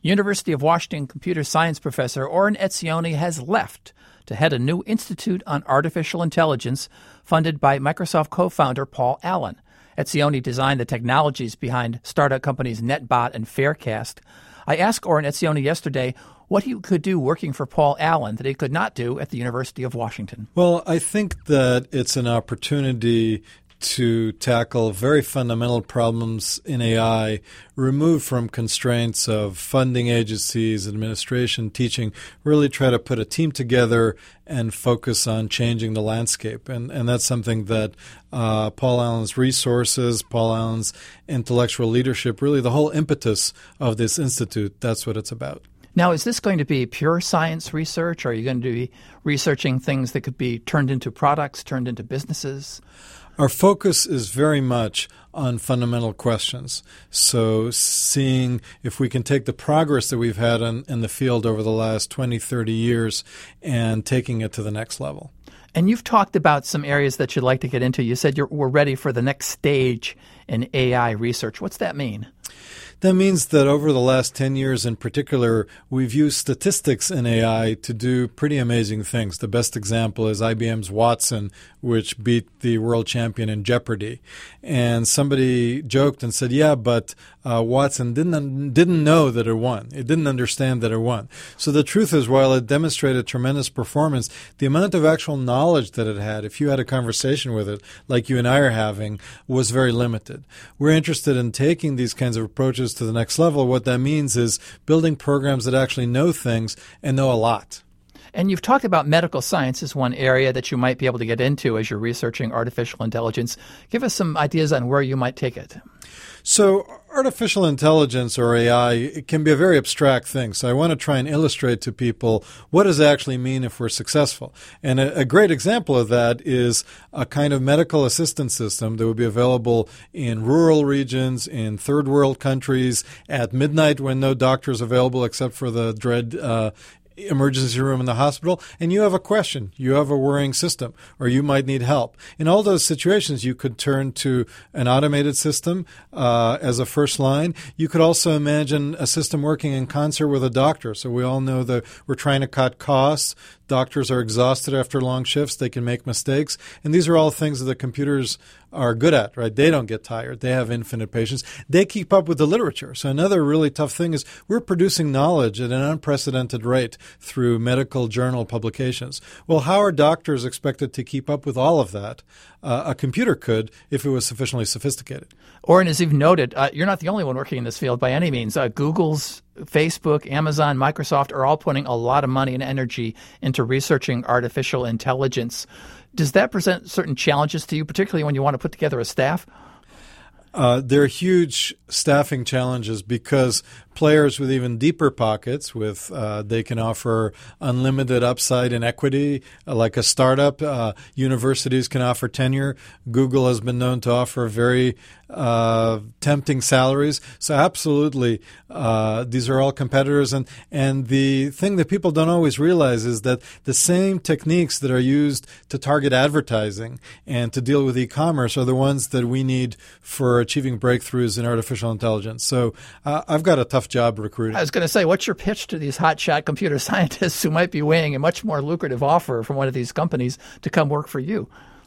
University of Washington computer science professor Oren Etzioni has left to head a new institute on artificial intelligence funded by Microsoft co-founder Paul Allen. Etzioni designed the technologies behind startup companies NetBot and Faircast. I asked Oren Etzioni yesterday what he could do working for Paul Allen that he could not do at the University of Washington. Well, I think that it's an opportunity to tackle very fundamental problems in AI, removed from constraints of funding agencies, administration, teaching, really try to put a team together and focus on changing the landscape. And that's something that Paul Allen's resources, Paul Allen's intellectual leadership, really the whole impetus of this institute, that's what it's about. Now, is this going to be pure science research? Or are you going to be researching things that could be turned into products, turned into businesses? Our focus is very much on fundamental questions. So seeing if we can take the progress that we've had in the field over the last 20, 30 years and taking it to the next level. And you've talked about some areas that you'd like to get into. You said we're ready for the next stage in AI research. What's that mean? That means that over the last 10 years in particular, we've used statistics in AI to do pretty amazing things. The best example is IBM's Watson, which beat the world champion in Jeopardy. And somebody joked and said, yeah, but Watson didn't know that it won. It didn't understand that it won. So the truth is, while it demonstrated tremendous performance, the amount of actual knowledge that it had, if you had a conversation with it, like you and I are having, was very limited. We're interested in taking these kinds of approaches to the next level. What that means is building programs that actually know things and know a lot. And you've talked about medical science as one area that you might be able to get into as you're researching artificial intelligence. Give us some ideas on where you might take it. So artificial intelligence, or AI, it can be a very abstract thing. So I want to try and illustrate to people what does it actually mean if we're successful. And a great example of that is a kind of medical assistance system that would be available in rural regions, in third world countries, at midnight when no doctor is available except for the dread emergency room in the hospital, and you have a question, you have a worrying system, or you might need help. In all those situations, you could turn to an automated system as a first line. You could also imagine a system working in concert with a doctor. So we all know that we're trying to cut costs. Doctors are exhausted after long shifts. They can make mistakes. And these are all things that the computers are good at, right? They don't get tired. They have infinite patience. They keep up with the literature. So another really tough thing is we're producing knowledge at an unprecedented rate through medical journal publications. Well, how are doctors expected to keep up with all of that? A computer could if it was sufficiently sophisticated. Oren, as you've noted, you're not the only one working in this field by any means. Google's, Facebook, Amazon, Microsoft are all putting a lot of money and energy into researching artificial intelligence. Does that present certain challenges to you, particularly when you want to put together a staff? There are huge staffing challenges because players with even deeper pockets, they can offer unlimited upside and equity, like a startup. Universities can offer tenure. Google has been known to offer very tempting salaries. So absolutely, these are all competitors. And the thing that people don't always realize is that the same techniques that are used to target advertising and to deal with e-commerce are the ones that we need for achieving breakthroughs in artificial intelligence. So I've got a tough job recruiting. I was going to say, what's your pitch to these hotshot computer scientists who might be weighing a much more lucrative offer from one of these companies to come work for you?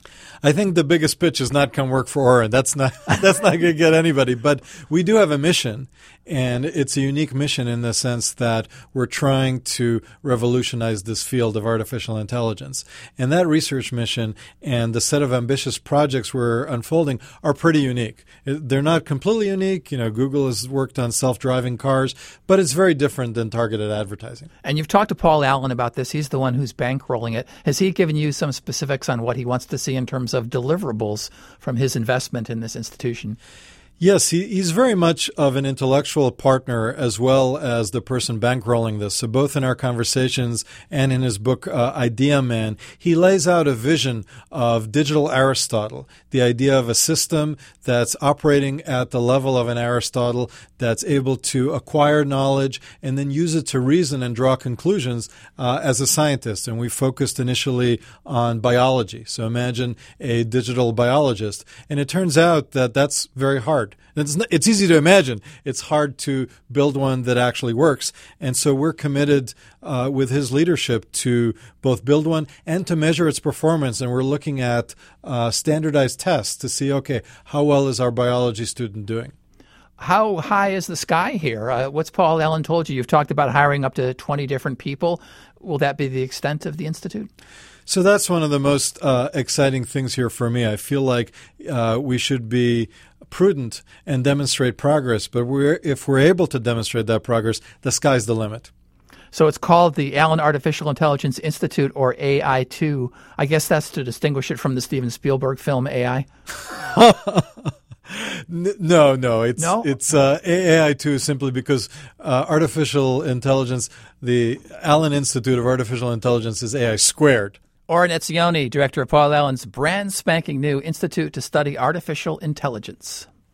I think the biggest pitch is not come work for Oren. That's not going to get anybody. But we do have a mission, and it's a unique mission in the sense that we're trying to revolutionize this field of artificial intelligence. And that research mission and the set of ambitious projects we're unfolding are pretty unique. They're not completely unique. You know, Google has worked on self-driving cars, but it's very different than targeted advertising. And you've talked to Paul Allen about this. He's the one who's bankrolling it. Has he given you some specifics on what he wants to see in terms of deliverables from his investment in this institution? Yes, he's very much of an intellectual partner as well as the person bankrolling this. So both in our conversations and in his book, Idea Man, he lays out a vision of digital Aristotle, the idea of a system that's operating at the level of an Aristotle, that's able to acquire knowledge and then use it to reason and draw conclusions as a scientist. And we focused initially on biology. So imagine a digital biologist. And it turns out that that's very hard. hard. It's easy to imagine. It's hard to build one that actually works. And so we're committed with his leadership to both build one and to measure its performance. And we're looking at standardized tests to see, okay, how well is our biology student doing? How high is the sky here? What's Paul Allen told you? You've talked about hiring up to 20 different people. Will that be the extent of the Institute? So that's one of the most exciting things here for me. I feel like we should be prudent and demonstrate progress. But if we're able to demonstrate that progress, the sky's the limit. So it's called the Allen Artificial Intelligence Institute, or AI2. I guess that's to distinguish it from the Steven Spielberg film AI. No. It's AI2 simply because artificial intelligence, the Allen Institute of Artificial Intelligence, is AI squared. Oren Etzioni, director of Paul Allen's brand spanking new Institute to Study Artificial Intelligence.